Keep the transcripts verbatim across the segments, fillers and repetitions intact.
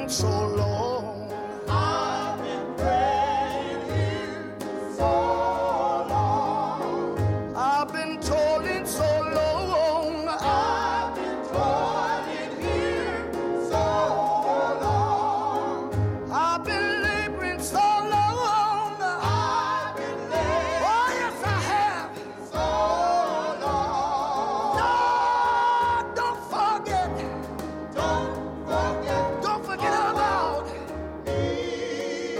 so long. I've been praying here so long. I've been toiling so long. I've been toiling here so long. I've been laboring so long. I've been laboring. Oh yes, I have. So long. No, don't forget. Don't forget. Don't forget about me.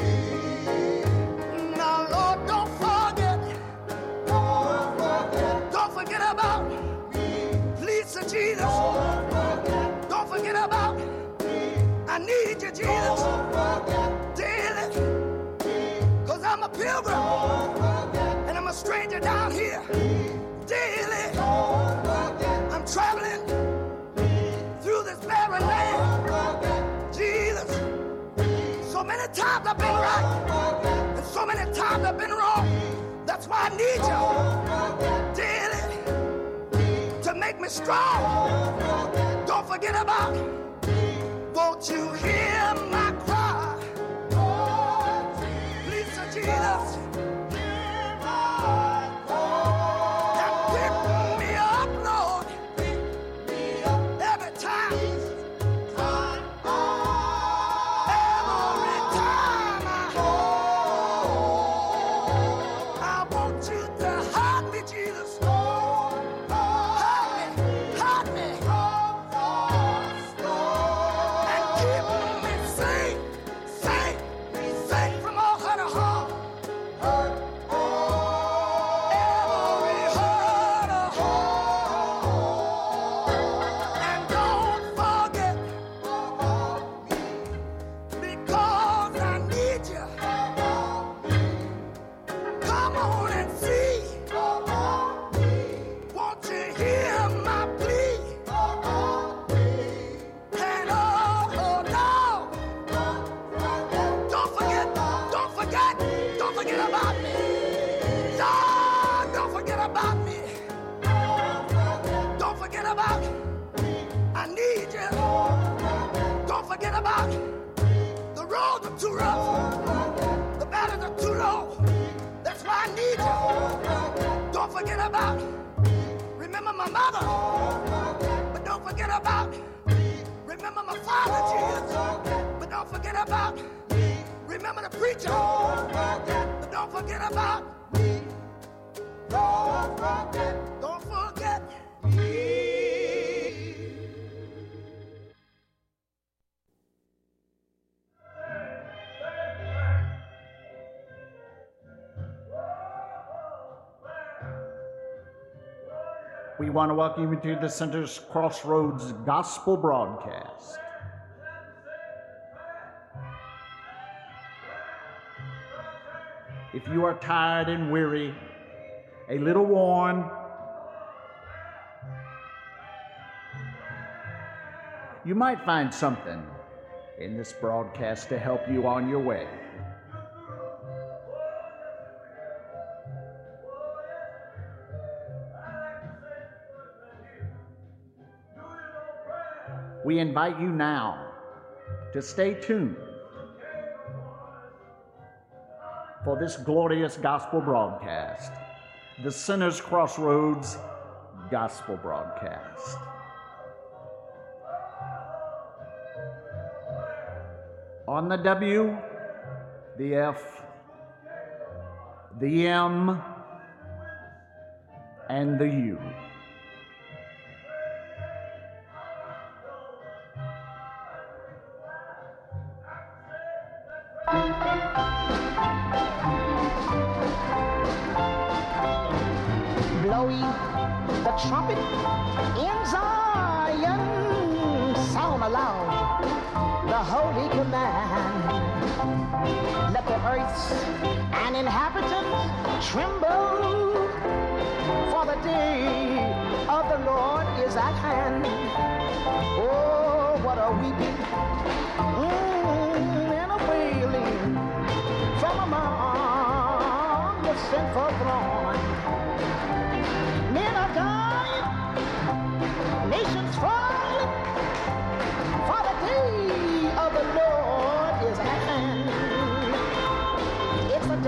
Now, Lord, don't forget. Don't forget. Don't forget about me. Please, Sir Jesus. Don't forget. Don't forget about me. I need you, Jesus. Don't forget. Daily. Cause I'm a pilgrim. Don't forget. And I'm a stranger down here. Daily. Don't forget. I'm traveling through this barren land. Jesus. So many times I've been right. And so many times I've been wrong. That's why I need you daily to make me strong. Don't forget about. Won't you hear my cry? Please, Sir Jesus. And pick me up, Lord. Every time. Every time I, I want you to hide me, Jesus. Hide me, hide me. And keep me safe, safe, safe from all hurt or harm. Every hurt or harm. And don't forget, because I need you. Come on and see. Won't you hear my plea? And oh, oh no, don't forget, don't forget, don't forget about me. No, don't forget about me. Don't forget about, I need you. Don't forget about, the roads are too rough. The battles are too low. That's why I need you. Don't forget about, remember my mother. But don't forget about, remember my father, Jesus. But don't forget about, remember the preacher. But don't forget about, don't forget, don't forget me. We want to welcome you to the Center's Crossroads Gospel Broadcast. If you are tired and weary, a little worn, you might find something in this broadcast to help you on your way. We invite you now to stay tuned for this glorious gospel broadcast, the Center's Crossroads Gospel Broadcast. On the W, the F, the M, and the U. Blow ye the trumpet in Zion, sound aloud the holy command. Let the earth's and inhabitants tremble, for the day of the Lord is at hand. Oh, what a weeping mm, and a wailing from among the sinful throng. Men are dying, nations falling, for the day of the Lord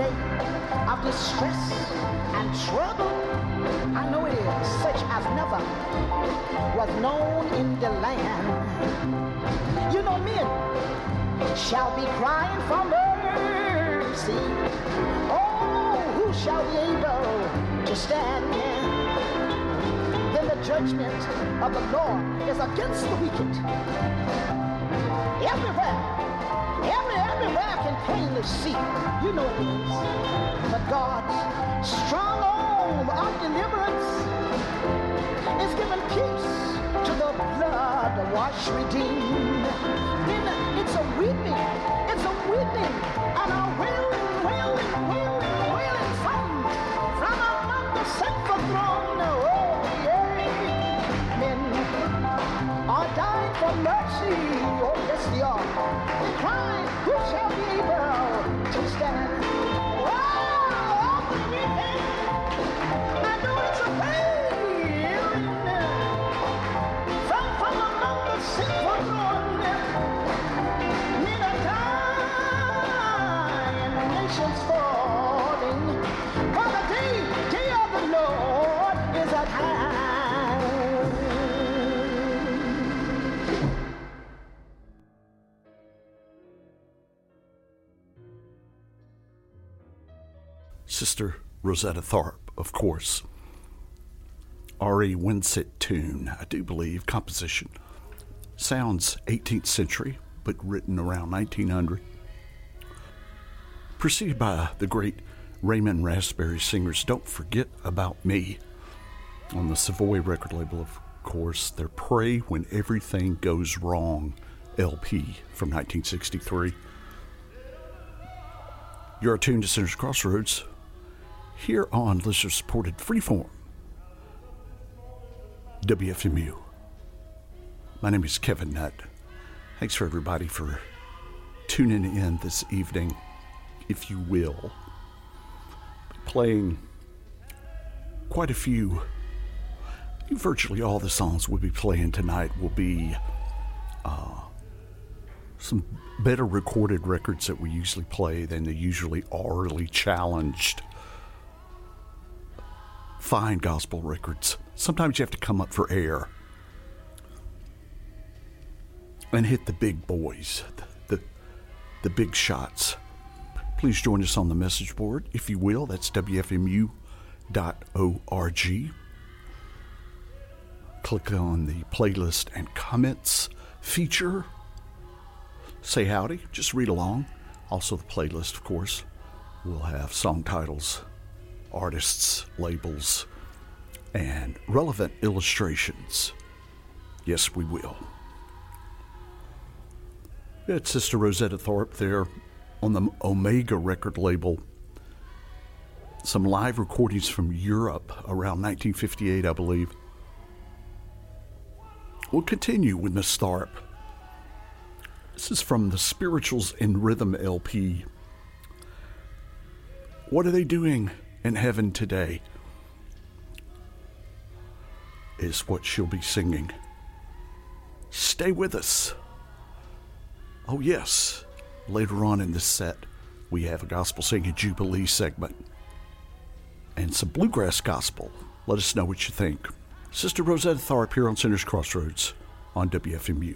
day of distress and trouble. I know it is, such as never was known in the land. You know men shall be crying for mercy. Oh, who shall be able to stand? Then the judgment of the Lord is against the wicked. Everywhere, every, everywhere I can plainly see, you know it is. But God's strong arm of deliverance is giving peace to the blood washed redeemed. Then it's a weeping, it's a weeping, and a wailing, wailing, wailing, wailing from, from among the sinful throne. Oh, yeah. Men are dying for mercy. Oh, yes, they are. They cry, who shall be able to stand? Oh, the weeping. I know it's a pain. From, from among the sinful throne. Men are dying, nations falling. For the day, day of the Lord is at hand. Sister Rosetta Tharpe, of course. R E Winsett tune, I do believe, composition. Sounds eighteenth century, but written around nineteen hundred. Preceded by the great Raymond Raspberry Singers' Don't Forget About Me. On the Savoy record label, of course, their Pray When Everything Goes Wrong L P from nineteen sixty-three. You're attuned to Sinner's Crossroads here on listener-supported Freeform W F M U. My name is Kevin Nutt. Thanks for everybody for tuning in this evening, if you will. Playing quite a few, virtually all the songs we'll be playing tonight will be uh, some better recorded records that we usually play than the usually orally challenged fine gospel records. Sometimes you have to come up for air and hit the big boys, the, the, the big shots. Please join us on the message board, if you will. That's W F M U dot org. Click on the playlist and comments feature. Say howdy, just read along. Also the playlist, of course, will have song titles, artists, labels, and relevant illustrations. Yes, we will. It's Sister Rosetta Tharpe there on the Omega record label. Some live recordings from Europe around nineteen fifty-eight, I believe. We'll continue with Miss Tharpe. This is from the Spirituals in Rhythm L P. What are they doing in heaven today is what she'll be singing. Stay with us. Oh yes, later on in this set we have a gospel singing Jubilee segment and some bluegrass gospel. Let us know what you think. Sister Rosetta Tharpe here on Sinner's Crossroads on W F M U.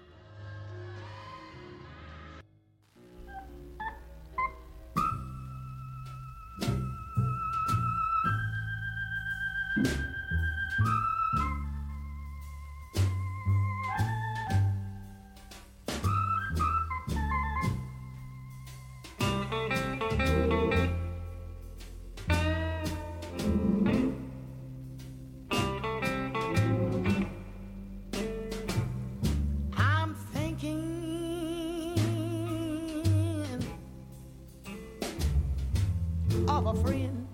Of a friend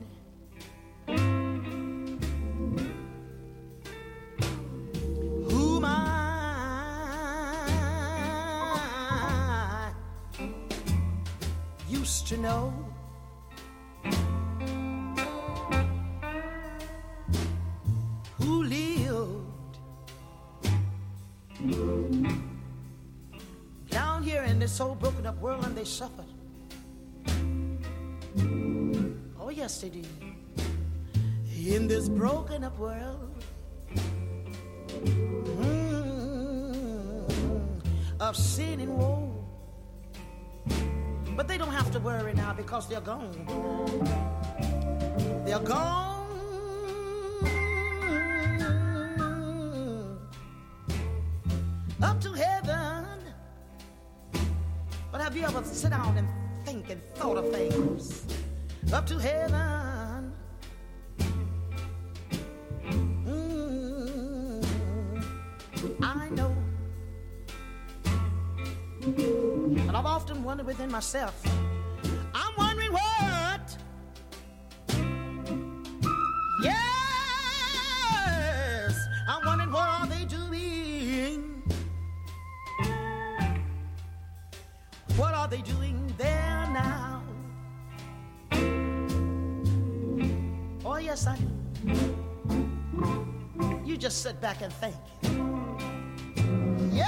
whom I used to know, who lived down here in this old broken up world, and they suffered. yes, they do. In this broken up world mm, of sin and woe. But they don't have to worry now because they're gone. They're gone. Up to heaven. But have you ever sit down and think and thought of things? Up to heaven. Mm, I know. And I've often wondered within myself, I'm wondering what? Yes, I'm wondering what are they doing? What are they doing there now? Oh, yes, I do. You just sit back and think. Yeah,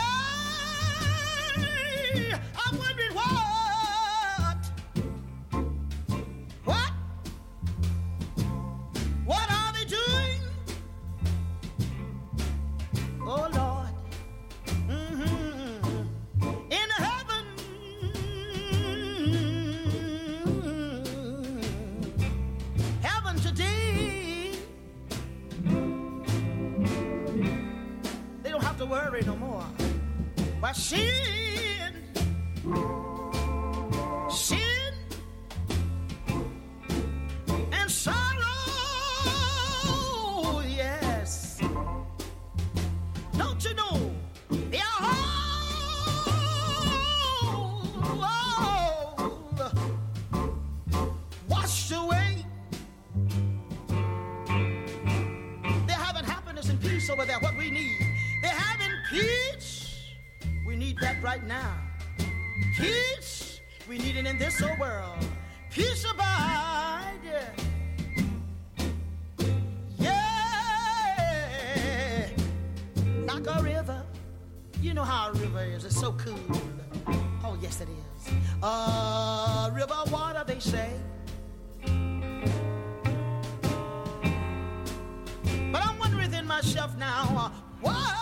I'm wondering what? What? What are they doing? Oh, Lord. Mm-hmm. In heaven. Heaven today. They don't have to worry no more. But sin, sin, and sorrow, yes. Don't you know they are all, all washed away. They're having happiness and peace over there, what we need. They're having peace. We need that right now. Peace, we need it in this old world. Peace abide. Yeah. Like a river. You know how a river is. It's so cool. Oh, yes, it is. A river water, they say. But I'm wondering within myself now, uh, what?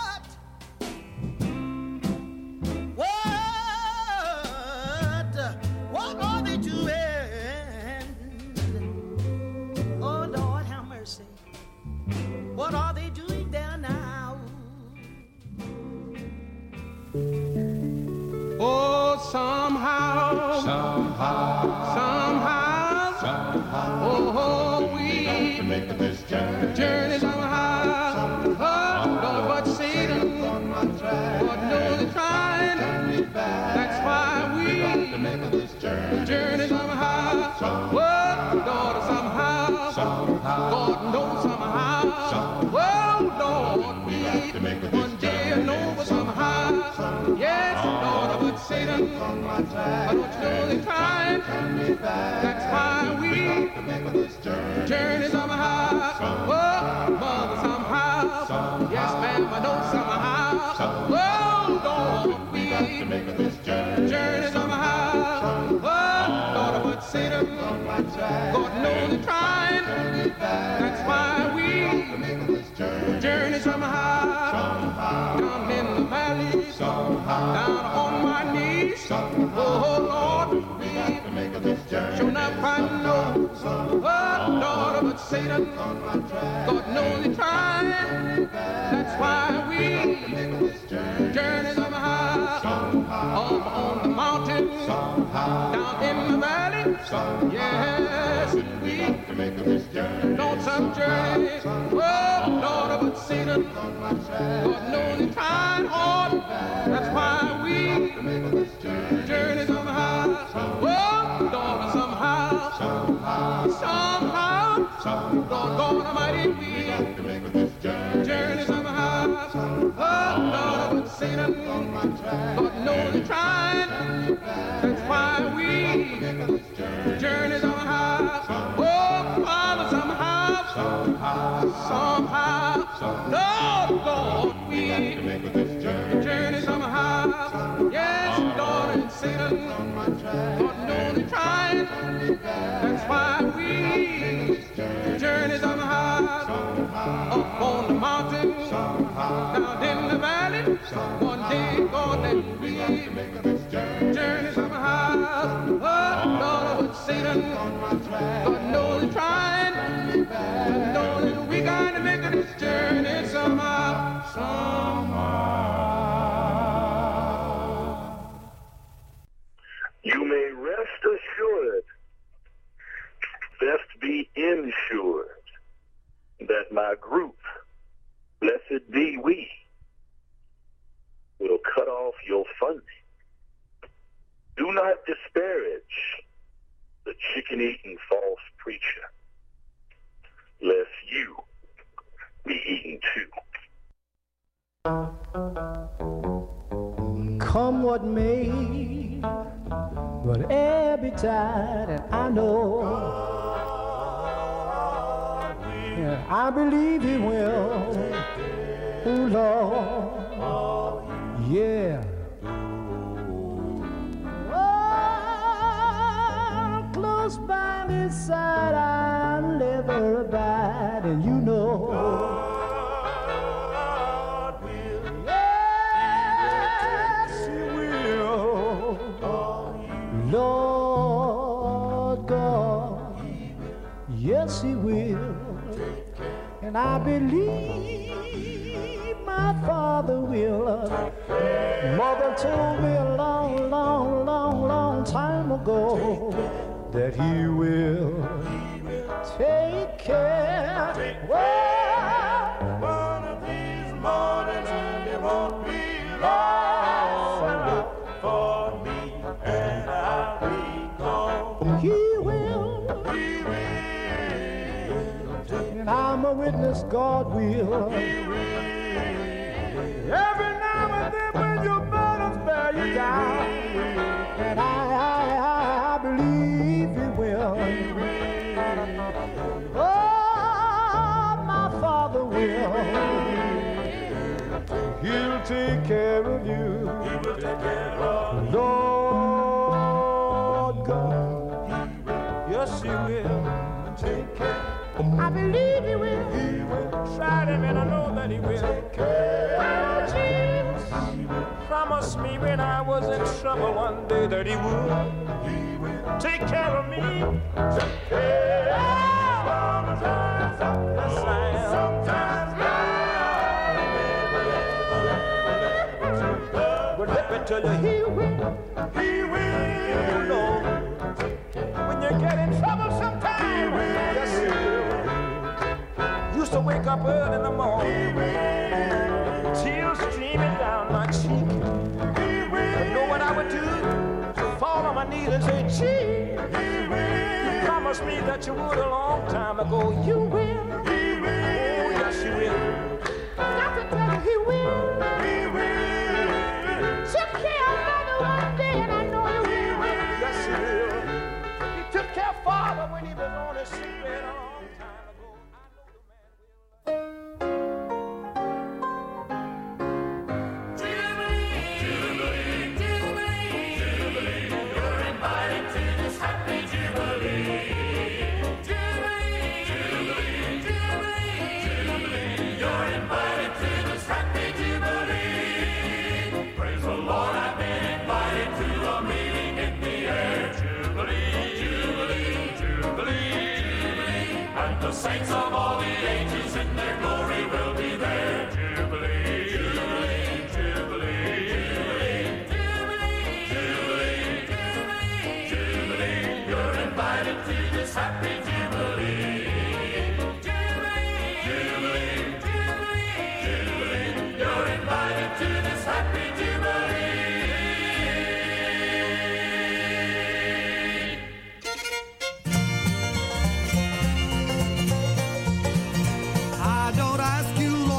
What are they doing? Oh, Lord, have mercy. What are they doing there now? Oh, somehow, Somehow, somehow, somehow, oh, we we got to make this journey. journey somehow. Oh, Lord, but Satan, On my track, Lord knows he's trying. turn me back. That's why We got to we make this journey. journey somehow. Oh, Lord, somehow. God knows somehow. Oh, Lord, we one day and over somehow. Yes, Lord, but Satan, I don't know they're trying. That's why we journey somehow. Oh, mother somehow. Yes, ma'am, I know somehow. Oh, Lord, we journey somehow. Oh, Lord, but Satan, God knows they're trying. That's why we journey somehow. Down in the valleys, down on my knees. Oh, Lord, we sure not find no. Oh, Lord, but Satan, God knows he's trying. That's why we journey somehow. Up on the mountain, down in the valley. Yes, we on some journey. Oh, Lord, but Satan, God knows he's trying hard. That's why we journey somehow. Oh, Lord, somehow, somehow, Lord God Almighty, we journey somehow. Oh, Lord, but Satan, God knows he's trying. That's why we journey somehow. Oh, Father, somehow, somehow, Lord, Lord, we journey somehow. Yes, Lord, and Satan, God knows he's trying. trying. That's why we journey somehow up on the mountain, down in the valley. One day gonna let we journey somehow up Lord with Satan. God knows trying, knowing we gotta make this journey somehow, somehow. You may rest assured, best be ensured, that my group, blessed be we, will cut off your funding. Do not disparage the chicken-eating false preacher, lest you be eaten too. Come what may, whatever betide, and I know, yeah, I believe He will. Oh Lord, yeah. Oh, close by His side I'll never abide, and you know. Lord God, yes He will, and I believe my Father will. Mother told me a long, long, long, long time ago that He will take care. Well, one of these mornings and it won't be long for me, and I'll be gone. He will, He will, and I'm a witness, God will. He will. Every now and then when your burdens bear you down, and I, I, I, I believe He will. He will. Oh, my Father will. He'll take care of you. He will take care of you. Lord God, He will. Yes, He will take care. I believe He will. He will. Tried Him and I know that He will take care. Oh, Jesus, He will. Promised me when I was in trouble one day that He would. He will take care of me. Take care. Sometimes, yes, I am. Sometimes, but let me tell you, He will. He will. You know, when you get in trouble sometime, He will. Yes, He will. Used to wake up early in the morning, tears streaming down my cheek. You know what I would do? Fall on my knees and say, gee, you promised me that you would a long time ago. You will. Oh, yes, you will. Got to tell you, He will. He will. Took care of Mother one day, and I know He will. Yes, He will. He took care of Father when He was on his sick bed a long time ago. Saints of all the ages in their glory will be there. Jubilee, Jubilee, Jubilee, Jubilee, Jubilee, Jubilee, Jubilee. You're invited to this happy Jubilee. Jubilee, Jubilee, Jubilee, Jubilee. You're invited to this happy Jubilee. I don't ask you,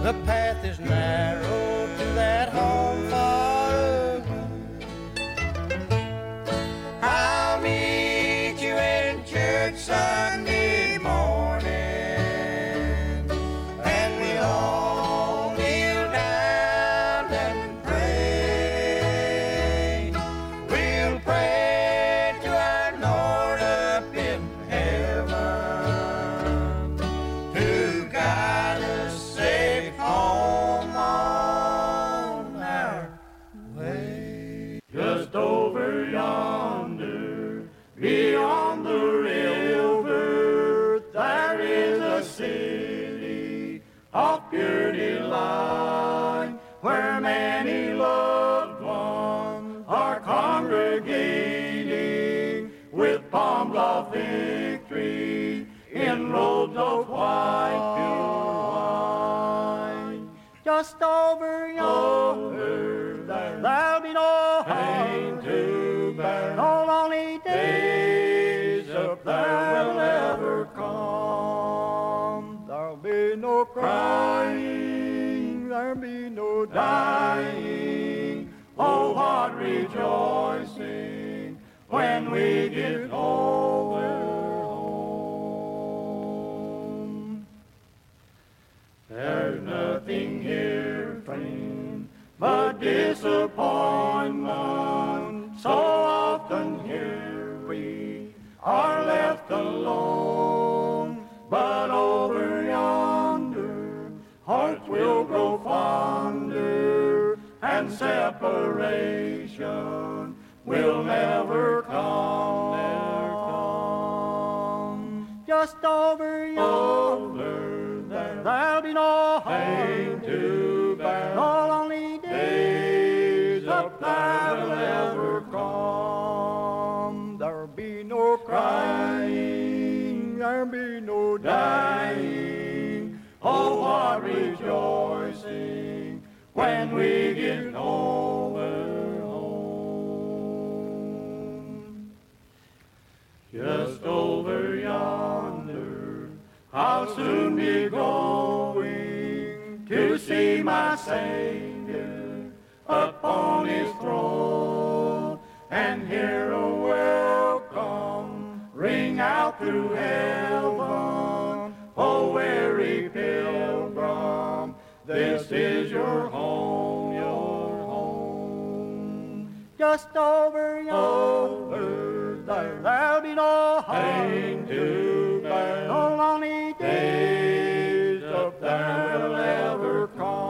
The path is narrow to that home far away. I'll meet you in church Sunday morning, and we'll all kneel down and pray. We'll pray to our Lord up in heaven to guide us safe home on our way. Just over yonder, beyond the river, there is a city of pure delight, where many loved ones are congregating with palms of victory in robes of white, pure white. Just over yonder, there'll be no Pain to bear, no lonely days days up there will ever come. There'll be no crying, there'll be no Dying, oh what rejoicing when we get over home. There's nothing here, friend, but disappointment. So often here we are left alone, but over yonder hearts will grow fonder, and separation will never come, never come. Just over yonder, Over there, there'll be no pain to bear, no lonely days days up there will ever come. There'll be no crying, there'll be no Dying, oh what rejoicing when we get over home. Just over yonder, I'll soon be going to see my Savior upon his throne, and hear a welcome ring out through heaven. Oh, weary pilgrim, this is your home, your home. Just over yonder, Over there, there'll be no pain to bear, no lonely days days up there will ever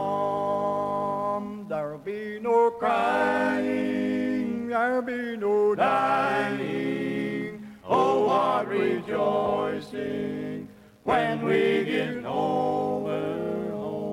come. There'll be no crying, there'll be no Dying, oh what rejoicing when we get over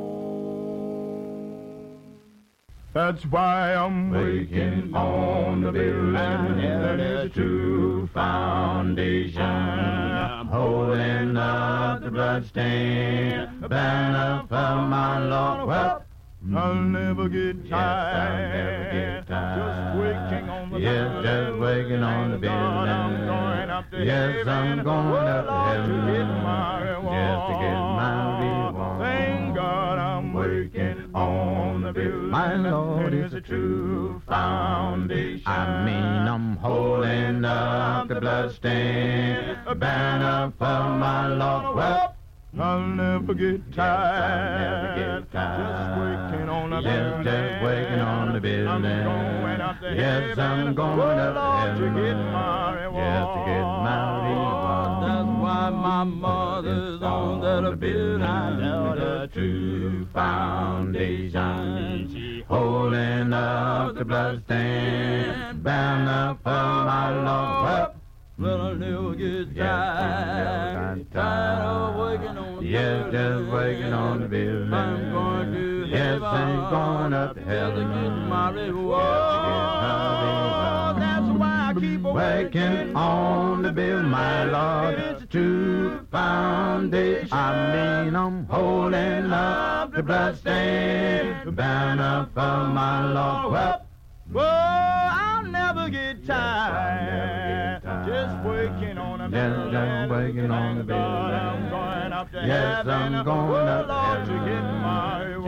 home. That's why I'm waking on the building that is a true foundation. I'm holding up the bloodstained banner for my Lord. Well, I'll never get tired. Yes, I'll never get tired. Just waking on the Yes, building. just waking on the Thank God I'm building. going up to Yes, heaven. I'm going Well, up to Lord, heaven. to get my reward. Just to get my reward. Thank God I'm waking on the building. My Lord That is a true foundation. I mean, I'm holding up the bloodstained banner for my Lord. Well, I'll never get yes, tired. I'll never get tired. Just waking on the Yes, building. just waking on the building. I'm going up to Yes, heaven. I'm going Well, up to Lord, heaven. to get my reward. Yes, to get my reward. That's why my mother's on that building. The true foundation. She holding up the bloodstained banner for my Lord. Well, I'll never get Yes, I'll tired. never get Tired of tired. waking on the Yes, building. just waking on the building. I'm going to Yes, heaven. I'm going up to heaven. To get my reward. Yes, to get my reward. That's why I keep Waking on the build, my Lord, it's a true foundation. I mean, I'm holding up the bloodstained banner for my Lord. Well, Well, I'll never get Yes, I'll tired. never get tired. Just waking on a Yes, building. just waking on the Thank God building. I'm going up to Yes, heaven. I'm going well, up to Lord, heaven. to get my reward.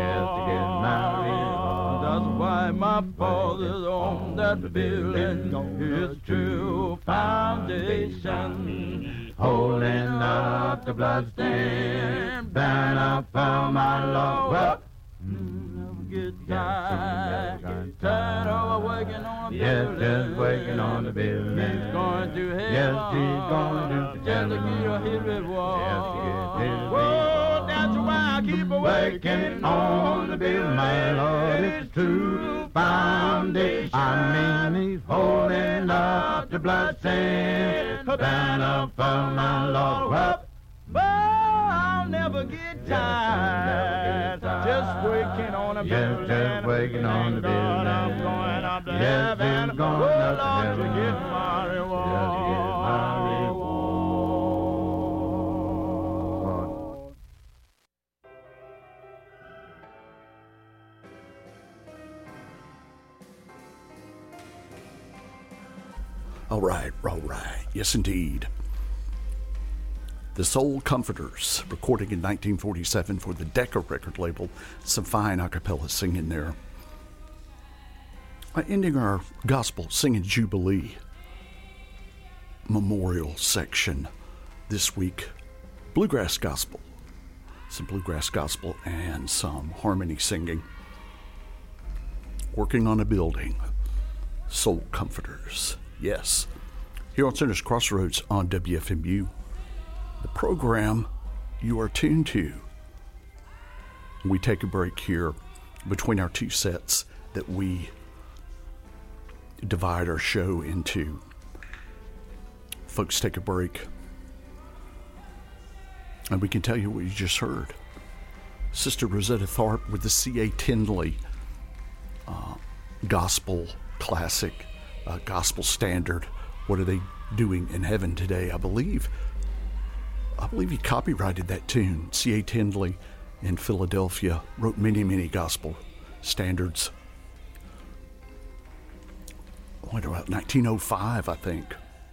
my fathers on that building, his true foundation, holding up the bloodstained banner for my Lord. Well, never get tired, tired of working on the Yes, building. just working on the building. He's going to heaven. Yes, he's going to just to heaven. get his reward. Just to get his Whoa, that's why I keep Working on the building, my Lord, it's true foundation. I mean, he's holding up the bloodstained banner for my Lord. Well, But I'll never get tired. Just working on a Yes, building. just working on the Thank God I'm building. going up to Yes, heaven. he's going Oh, up to Lord, to heaven. get my reward. Just to get my reward. All right, all right. Yes, indeed. The Soul Comforters, recording in nineteen forty-seven for the Decca record label. Some fine a cappella singing there. Uh, ending our gospel singing Jubilee memorial section this week. Bluegrass gospel. Some bluegrass gospel and some harmony singing. Working on a building. Soul Comforters. Yes. Here on Center's Crossroads on W F M U. The program you are tuned to. We take a break here between our two sets that we divide our show into. Folks take a break. And we can tell you what you just heard. Sister Rosetta Tharpe with the C A Tindley uh, gospel classic, uh, gospel standard. What are they doing in heaven today? I believe I believe he copyrighted that tune. C A Tindley in Philadelphia wrote many, many gospel standards. What about nineteen oh five, I think.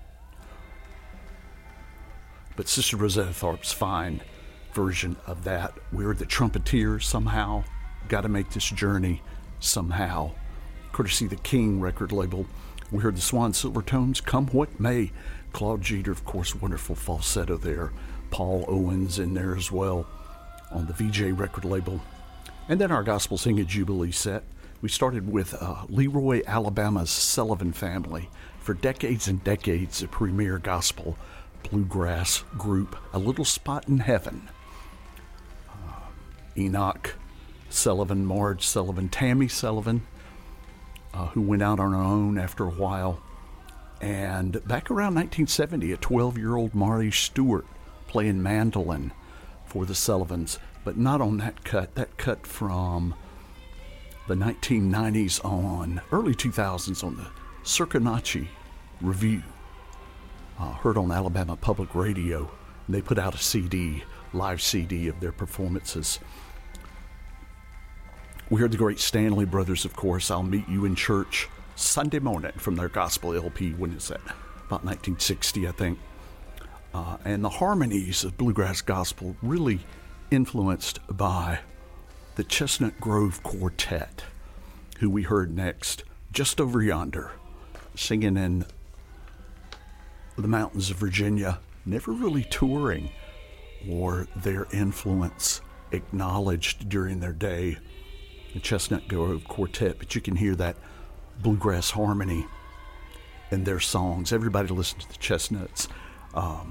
But Sister Rosetta Tharpe's fine version of that. We're the Trumpeteers somehow. Got to make this journey somehow. Courtesy the King record label. We heard the Swan Silvertones, Come What May. Claude Jeter, of course, wonderful falsetto there. Paul Owens in there as well on the V J record label. And then our Gospel Singing Jubilee set. We started with uh, Leroy, Alabama's Sullivan Family. For decades and decades, a premier gospel bluegrass group, A Little Spot in Heaven. Uh, Enoch Sullivan, Marge Sullivan, Tammy Sullivan, uh, who went out on her own after a while. And back around nineteen seventy, a twelve-year-old Mari Stewart playing mandolin for the Sullivans, but not on that cut. That cut from the nineteen nineties on, early two thousands on the Circonacci Review. Uh, heard on Alabama Public Radio. And they put out a C D, live C D of their performances. We heard the great Stanley Brothers, of course, I'll Meet You in Church Sunday morning from their gospel L P. When is that? About nineteen sixty, I think. Uh, and the harmonies of bluegrass gospel really influenced by the Chestnut Grove Quartet, who we heard next, just over yonder, singing in the mountains of Virginia, never really touring, or their influence acknowledged during their day. The Chestnut Grove Quartet, but you can hear that bluegrass harmony in their songs. Everybody listen to the Chestnuts. Um,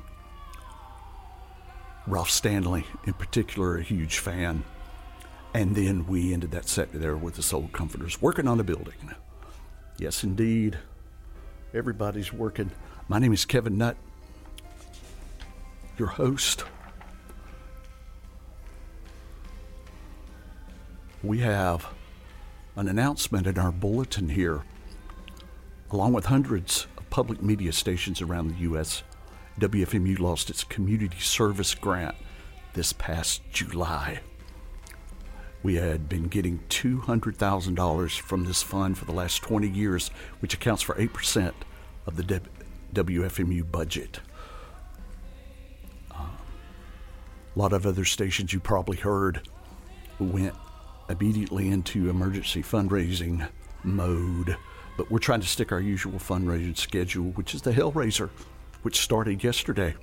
Ralph Stanley, in particular, a huge fan. And then we ended that set there with the Soul Comforters, working on a building. Yes, indeed. Everybody's working. My name is Kevin Nutt, your host. We have an announcement in our bulletin here. Along with hundreds of public media stations around the U S, W F M U lost its community service grant this past July. We had been getting two hundred thousand dollars from this fund for the last twenty years, which accounts for eight percent of the W F M U budget. Uh, a lot of other stations you probably heard went immediately into emergency fundraising mode. But we're trying to stick our usual fundraising schedule, which is the Hellraiser, which started yesterday.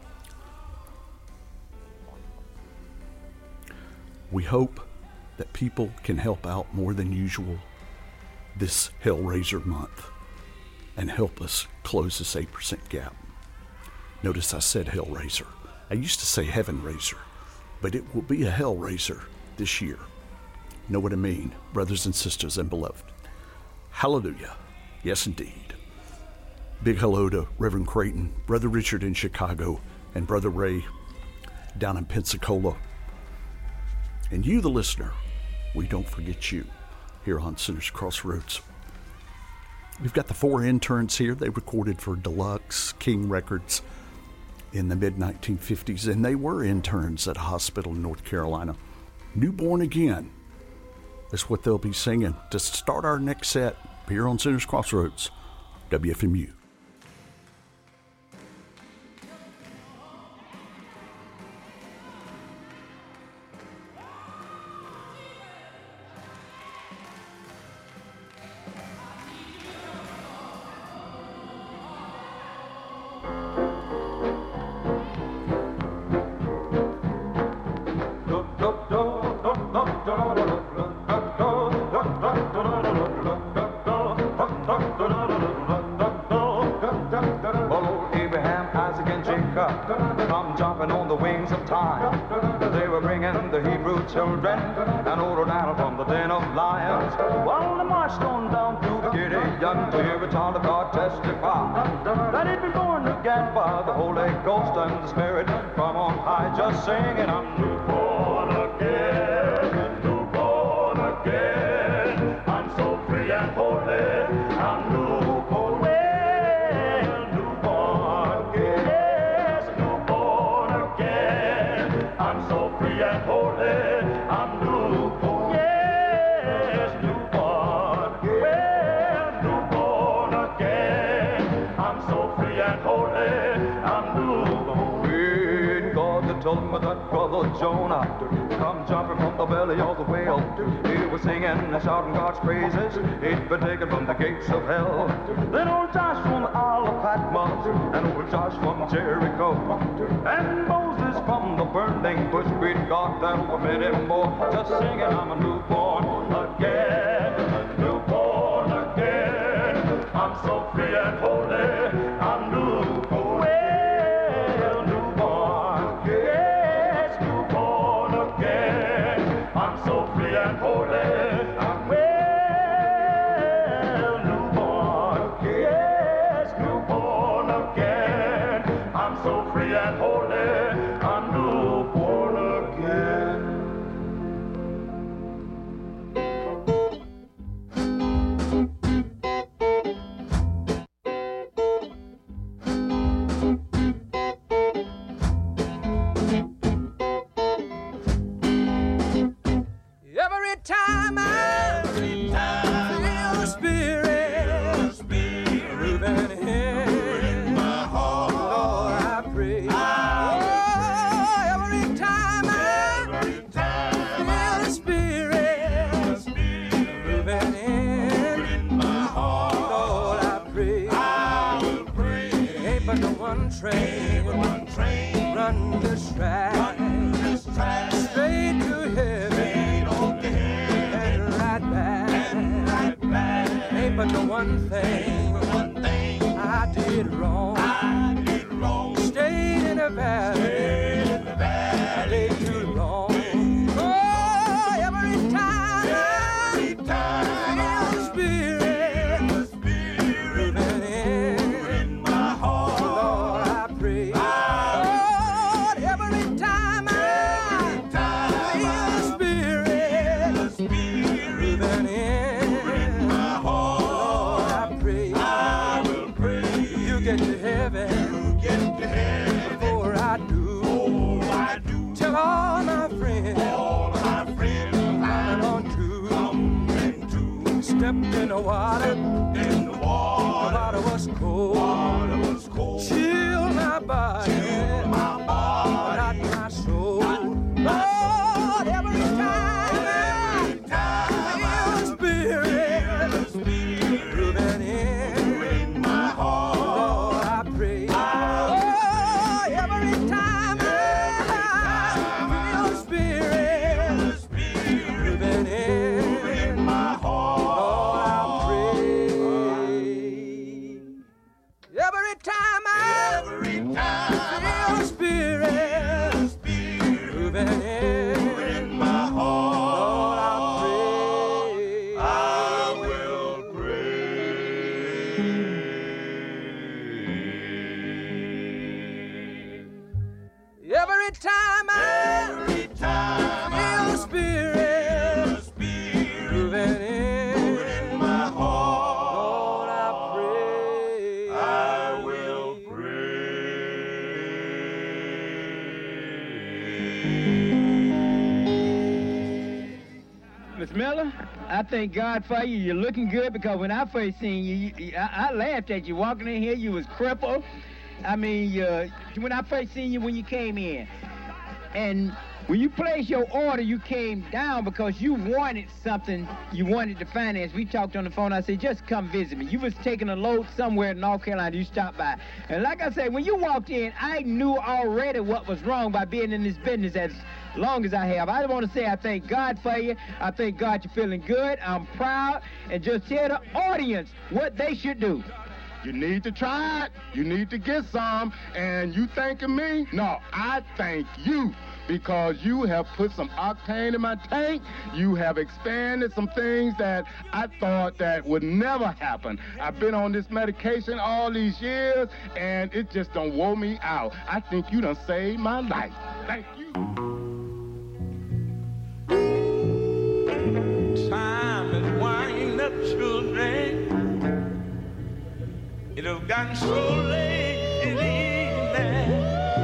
We hope that people can help out more than usual this Hellraiser month and help us close this eight percent gap. Notice I said Hellraiser. I used to say Heaven Raiser, but it will be a Hellraiser this year. Know what I mean, brothers and sisters and beloved. Hallelujah. Yes, indeed. Big hello to Reverend Creighton, Brother Richard in Chicago, and Brother Ray down in Pensacola. And you, the listener, we don't forget you here on Sinners Crossroads. We've got the four interns here. They recorded for Deluxe King Records in the mid nineteen fifties, and they were interns at a hospital in North Carolina. Newborn Again is what they'll be singing to start our next set here on Sinners Crossroads, W F M U. Children and ordered down from the den of lions. Well, they marched on down through the giddy young to hear a child of God testify that he'd been born again by the Holy Ghost and the Spirit from on high, just singing, I'm newborn again, newborn again. I'm so free and holy, I'm newborn again, newborn again, yes, newborn again. I'm so free and holy. Told him that brother Jonah come jumping from the belly of the whale. He was singing and shouting God's praises. He'd been taken from the gates of hell. Then old Josh from the Isle of Patmos, and old Josh from Jericho, and Moses from the burning bush. We'd got them a minute more, just singing, I'm a newborn again, a newborn again. I'm so free and holy, I'm newborn. Train, one train, run this track, run this track, straight to heaven, straight to heaven, and right back, and right back. Ain't but the one thing, one thing I did wrong, I did wrong. Stayed in the valley, stayed in the valley too long. Oh, every time, every time I feel the Spirit, the Spirit moving in, in my heart. All my friends, all my friends, coming on to, coming to, stepped in the water, in the water, the water was cold, water was cold, chill my body, chill my body, not my soul. Lord, every time, every time I feel the Spirit, Miss Miller, I thank God for you. You're looking good because when I first seen you, you, you I, I laughed at you walking in here. You was crippled. I mean, uh, when I first seen you when you came in. And when you placed your order, you came down because you wanted something, you wanted to finance. We talked on the phone. I said, just come visit me. You was taking a load somewhere in North Carolina. You stopped by. And like I said, when you walked in, I knew already what was wrong by being in this business as long as I have. I want to say I thank God for you. I thank God you're feeling good. I'm proud. And just tell the audience what they should do. You need to try it. You need to get some. And you thanking me? No, I thank you. Because you have put some octane in my tank. You have expanded some things that I thought that would never happen. I've been on this medication all these years, and it just done wore me out. I think you done saved my life. Thank you. Time is winding up, children. It have gotten so late in the evening.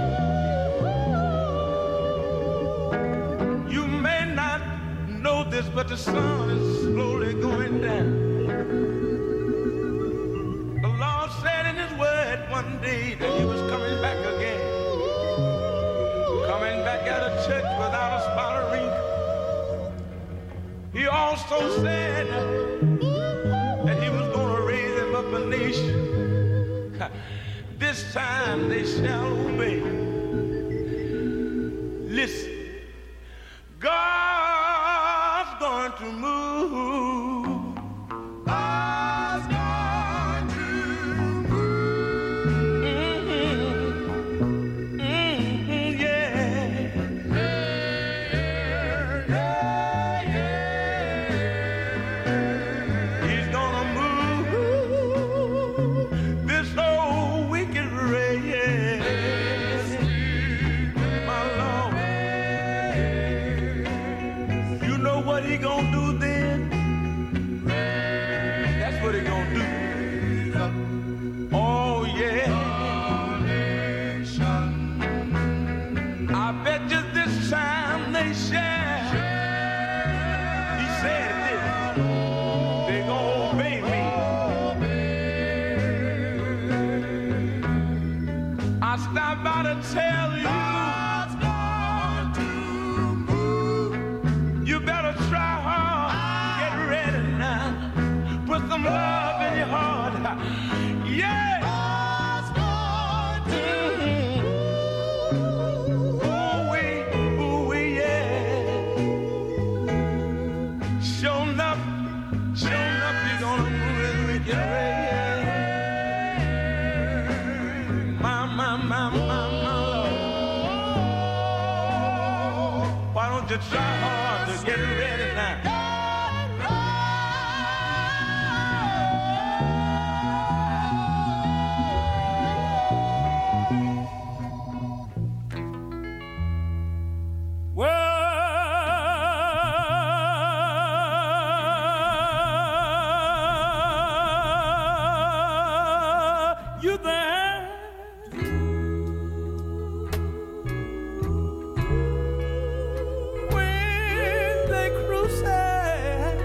You may not know this, but the sun is slowly going down. The Lord said in His word one day that He was coming back again. Coming back at a church without a spot or wrinkle. He also said that He was going to raise Him up a nation. This time they shall obey. Listen, God's going to move. God's going to move. Mm-hmm. Mm-hmm, yeah. Yeah, yeah, yeah. He's gonna move this whole wicked race. My Lord. You know what He gonna do then? That's what He gonna do. Oh yeah. I bet you this time they shall. He said this. They gonna obey me. I stopped by to tell you. You better try hard. Get ready now. Put some love in your heart. Yeah. Mhm. Ooh-wee, ooh-wee, yeah. Sure enough, sure enough, you're gonna move as we get ready. My, my, my, my, my Lord. Why don't you try hard to get ready now? You there? When they crusade,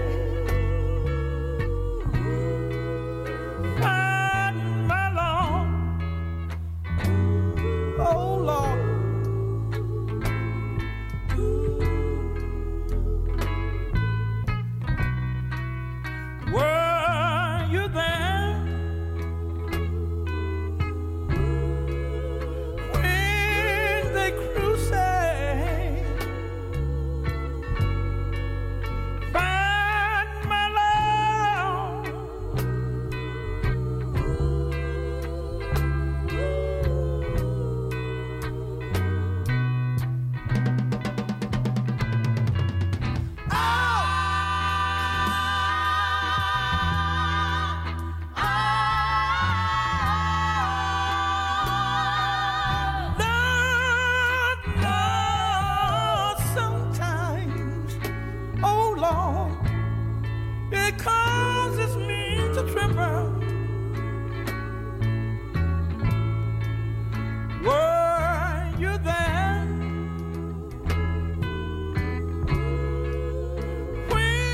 find my Lord, oh Lord. Were you there? When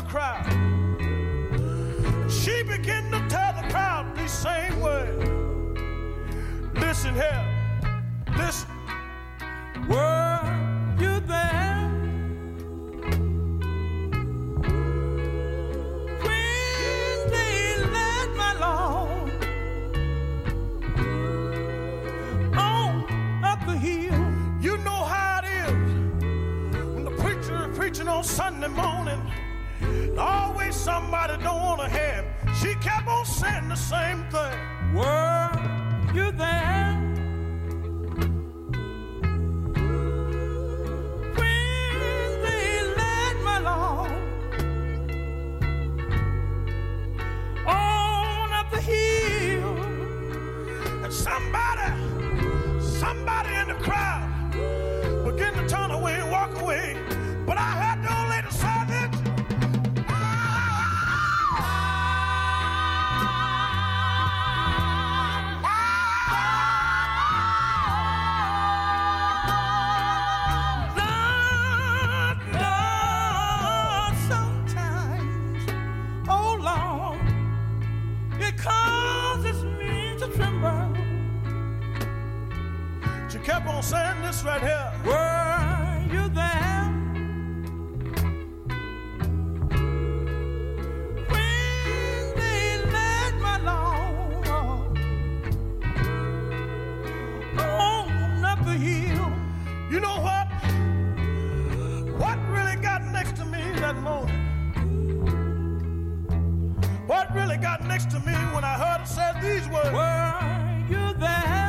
crowd. She began to tell the crowd these same words. Listen here, listen. Were you there when they led my Lord on up the hill? You know how it is when the preacher is preaching on Sunday morning. Always somebody don't want to hear him. She kept on saying the same thing. Were you there when they led my Lord on up the hill? And somebody, somebody in the crowd began to turn away and walk away. But I heard the old lady say this. Kept on saying this right here. Were you there when they led my Lord on up the hill? You know what? What really got next to me that morning? What really got next to me when I heard it said these words? Were you there?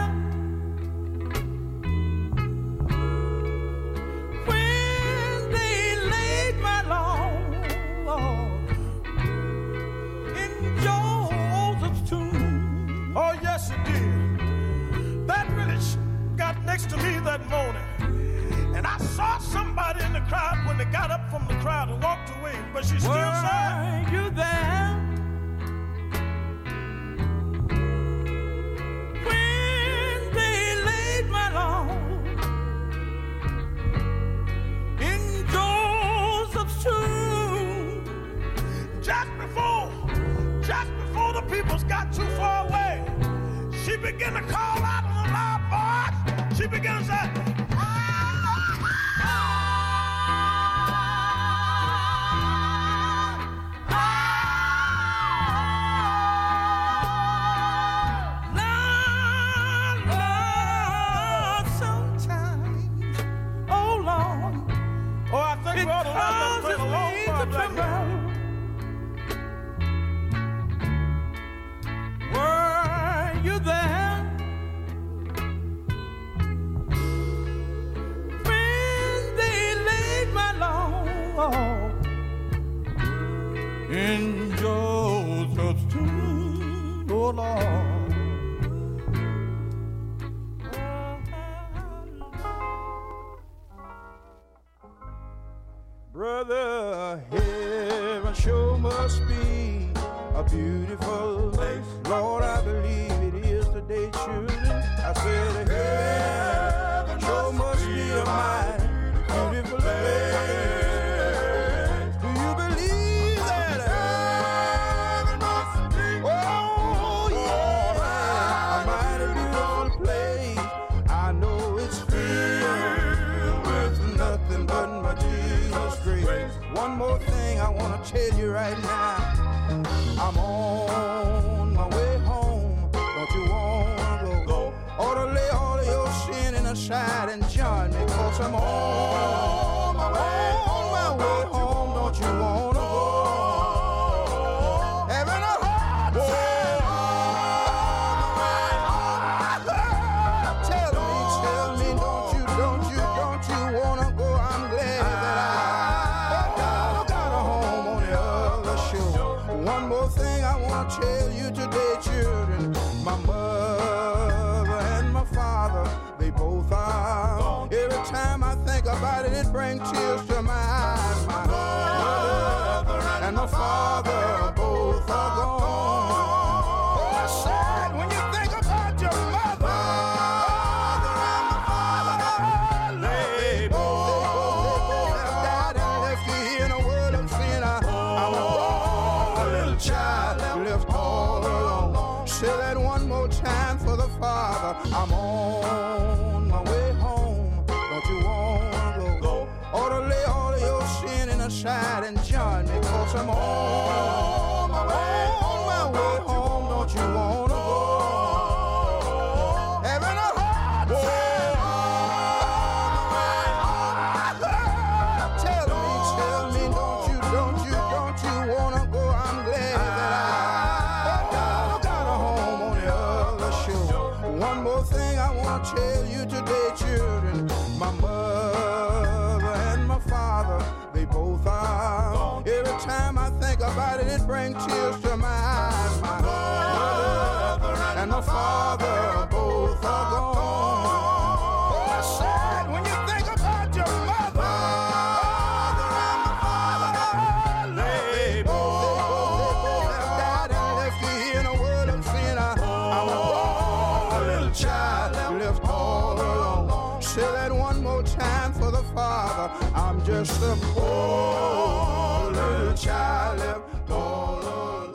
Oh, yes, it did. That really got next to me that morning. And I saw somebody in the crowd when they got up from the crowd and walked away. But she still Were said, you there when they laid my Lord in Joseph's tomb? Just before, just before the peoples got too far away, she began to call out in a loud voice. She began to say, in Joseph's tomb, oh Lord. Brother, heaven sure must be a beautiful place. Lord, I believe it is today, children. I said heaven sure must be a mighty beautiful place. One more thing I want to tell you right now. I'm on my way home. Don't you want to go? Ought to lay all of your sin aside and join me, cause I'm on my way home. On my way home. Don't you want to go? Having a hard time. Tell me, tell me, don't you, don't you, don't you want to go? I'm glad that I tell you today, children, my mother and my father, they both are. Every time I think about it, it brings tears to my eyes. My mother and my father both are gone. Oh, it's sad when you think about your mother and my father. They both, they both have died and left you here in a world of sin. I, I Father. I'm on my way home. Don't you wanna go? Go. Ought to lay all of your sin aside and join me, 'cause I'm on my way, on my way home. Don't you wanna go? Having a hard time. Tell me, tell me, don't you, don't you, don't you wanna go? I'm glad that I got a home on the other shore. One more thing I want to tell you today, children. My mother and my father, they both are. Every time I think about it, it brings tears to my eyes. My mother and my father both are gone. Oh, it's sad when you think about your mother and my father. They both, they both, they both have died and left you here in a world of sin. I, I'm a poor little child left all alone. Say that one more time for the Father. I'm just a poor little child left all alone.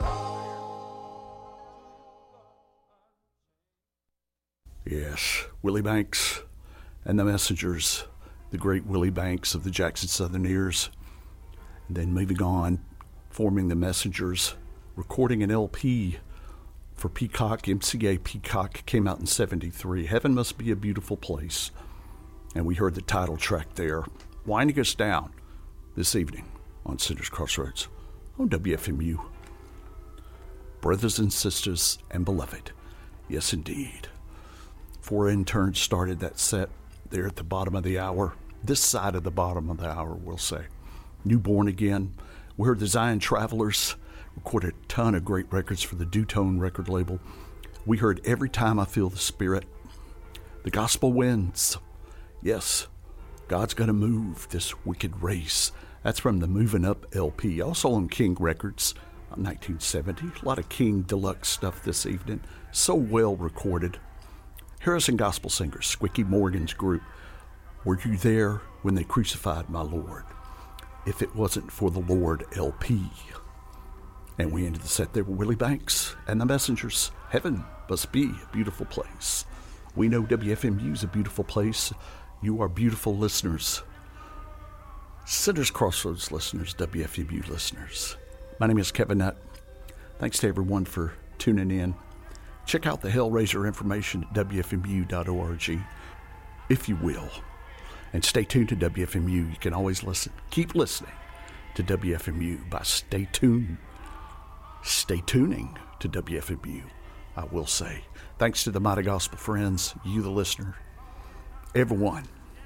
Yes, Willie Banks and the Messengers, the great Willie Banks of the Jackson Southerneers. And then moving on, forming the Messengers, recording an L P for Peacock. M C A Peacock came out in seventy-three. Heaven Must Be a Beautiful Place. And we heard the title track there, winding us down this evening on Sinners Crossroads on W F M U. Brothers and sisters and beloved, yes indeed. Four interns started that set there at the bottom of the hour, this side of the bottom of the hour, we'll say. Newborn Again. We heard the Zion Travelers, recorded a ton of great records for the Dutone record label. We heard Every Time I Feel the Spirit. The Gospel Wins. Yes, God's going to move this wicked race. That's from the Moving Up L P, also on King Records, nineteen seventy. A lot of King Deluxe stuff this evening. So well recorded. Harrison Gospel Singers, Squicky Morgan's group. Were you there when they crucified my Lord? If it wasn't for the Lord L P. And we ended the set there with Willie Banks and the Messengers. Heaven Must Be a Beautiful Place. We know W F M U is a beautiful place. You are beautiful listeners. Sinners Crossroads listeners, W F M U listeners. My name is Kevin Nutt. Thanks to everyone for tuning in. Check out the Hellraiser information at W F M U dot org, if you will. And stay tuned to W F M U. You can always listen. Keep listening to W F M U by stay tuned. Stay tuning to W F M U, I will say. Thanks to the Mighty Gospel friends, you the listener, everyone.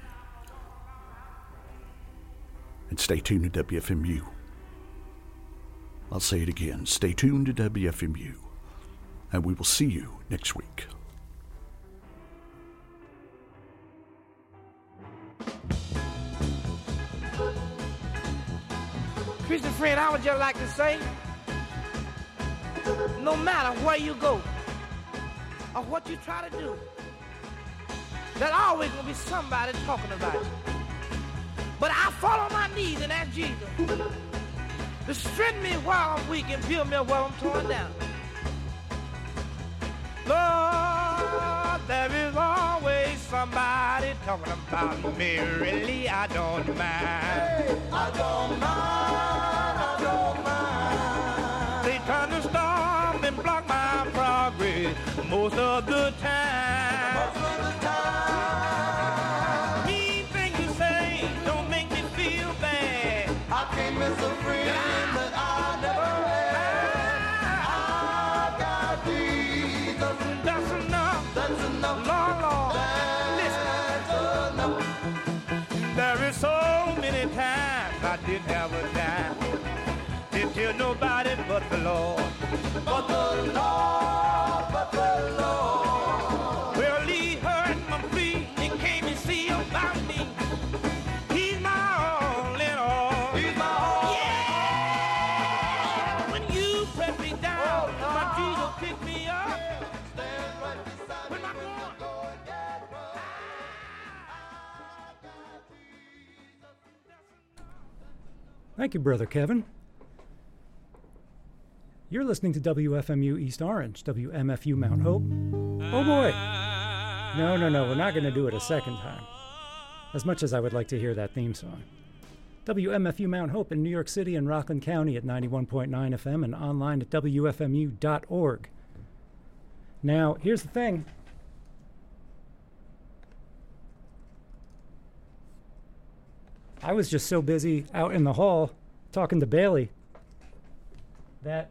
And stay tuned to W F M U. I'll say it again. Stay tuned to W F M U. And we will see you next week. Christian friend, I would just like to say, no matter where you go or what you try to do, there's always going to be somebody talking about you. But I fall on my knees and ask Jesus to strengthen me while I'm weak and build me while I'm torn down. Lord, there is always somebody talking about me. Really, I don't mind. Hey, I don't mind, I don't mind. They try to stop and block my progress most of the time. Most of the time. Mean things you say don't make me feel bad. I can't miss a friend that I never had. I got Jesus. That's enough. That's enough. Lord, Lord. That's enough. There is so many times I didn't have a dime. Didn't tell nobody but the Lord. But the Lord, but the Lord. Well, he heard my plea and came and see about me. He's my all in all. He's my all. Yeah. When you press me down, oh, my Jesus pick me up. Stand right beside me. When I'm going. Thank you, Brother Kevin. You're listening to W F M U East Orange, W M F U Mount Hope. Oh boy. No, no, no, we're not going to do it a second time. As much as I would like to hear that theme song. W M F U Mount Hope in New York City and Rockland County at ninety-one point nine F M and online at W F M U dot org. Now, here's the thing. I was just so busy out in the hall talking to Bailey that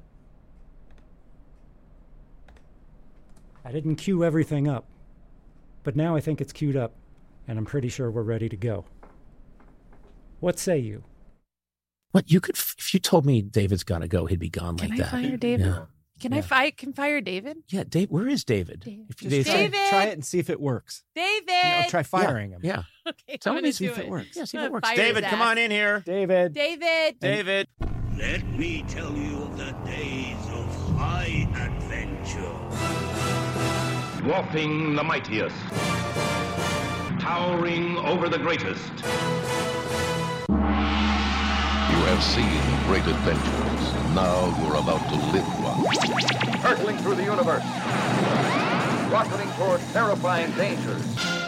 I didn't cue everything up. But now I think it's queued up, and I'm pretty sure we're ready to go. What say you? What, you could, if you told me David's got to go, he'd be gone Can like I that. fire David? Yeah. Can Yeah. I fi- can fire David? Yeah, Dave, where is David? David. If Just David- David! Try it and see if it works. David! You know, try firing Yeah, him. Yeah. Okay, Tell I'm me gonna see do if it works. Yeah, see if I'm it works. gonna fire David, his come ass. on in here. David. David! David. Let me tell you of the days of high adventure. Dwarfing the mightiest. Towering over the greatest. You have seen great adventures. Now you're about to live one. Hurtling through the universe. Rocketing toward terrifying dangers.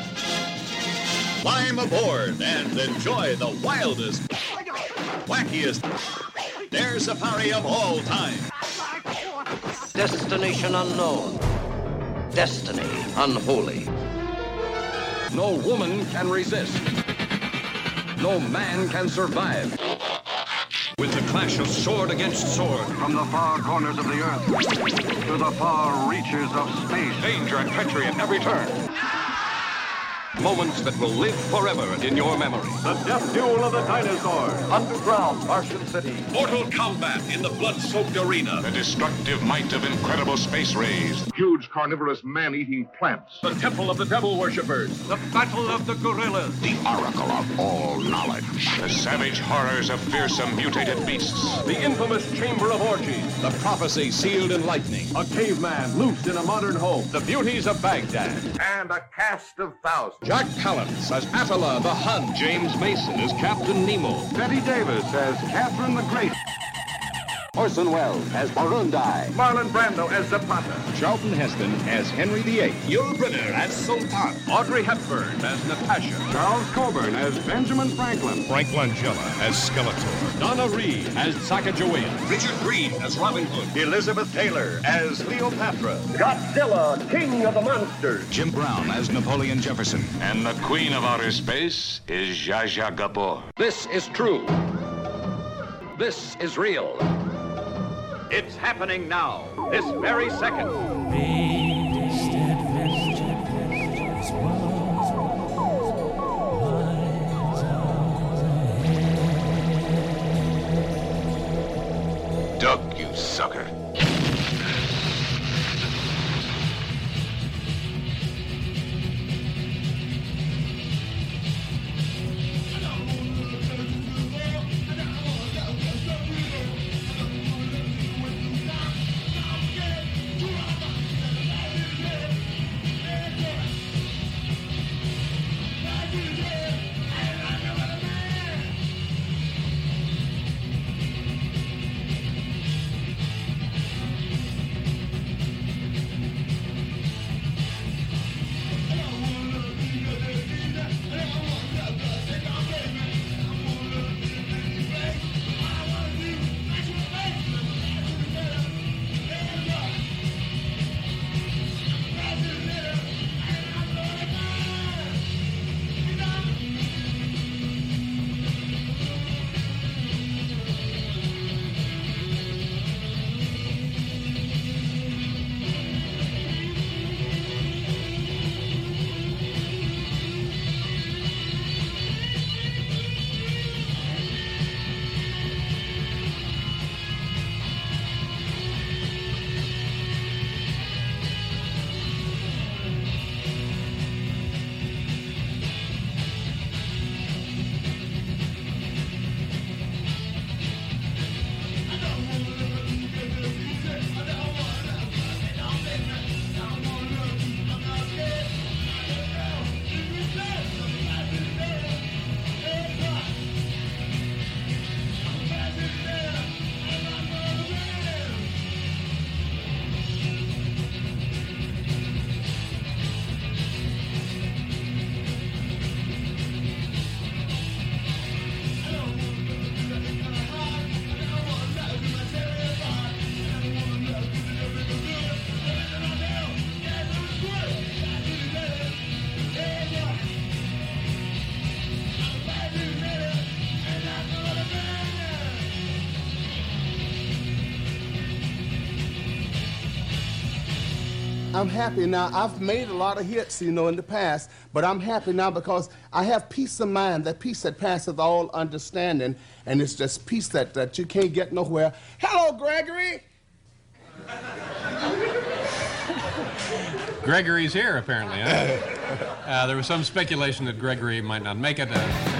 Climb aboard and enjoy the wildest, wackiest air safari of all time. Destination unknown. Destiny unholy. No woman can resist. No man can survive. With the clash of sword against sword. From the far corners of the earth to the far reaches of space. Danger and treachery at every turn. Moments that will live forever in your memory. The death duel of the dinosaurs. Underground Martian city. Mortal combat in the blood-soaked arena. The destructive might of incredible space rays. Huge carnivorous man-eating plants. The temple of the devil worshippers. The battle of the gorillas. The oracle of all knowledge. The savage horrors of fearsome mutated beasts. The infamous chamber of orgies. The prophecy sealed in lightning. A caveman loose in a modern home. The beauties of Baghdad. And a cast of thousands. Jack Palance as Attila the Hun. James Mason as Captain Nemo. Betty Davis as Catherine the Great. Orson Welles as Burundi. Marlon Brando as Zapata. Charlton Heston as Henry the Eighth. Yul Brynner as Sultan. Audrey Hepburn as Natasha. Charles Coburn as Benjamin Franklin. Frank Langella as Skeletor. Donna Reed as Sacagawea. Richard Green as Robin Hood. Elizabeth Taylor as Cleopatra. Godzilla, king of the monsters. Jim Brown as Napoleon Jefferson. And the queen of outer space is Zsa Zsa Gabor. This is true. This is real. It's happening now, this very second. Duck, you sucker. I'm happy now. I've made a lot of hits, you know, in the past, but I'm happy now because I have peace of mind, that peace that passeth all understanding, and it's just peace that, that you can't get nowhere. Hello, Gregory! Gregory's here, apparently. Huh? Uh, there was some speculation that Gregory might not make it. Uh,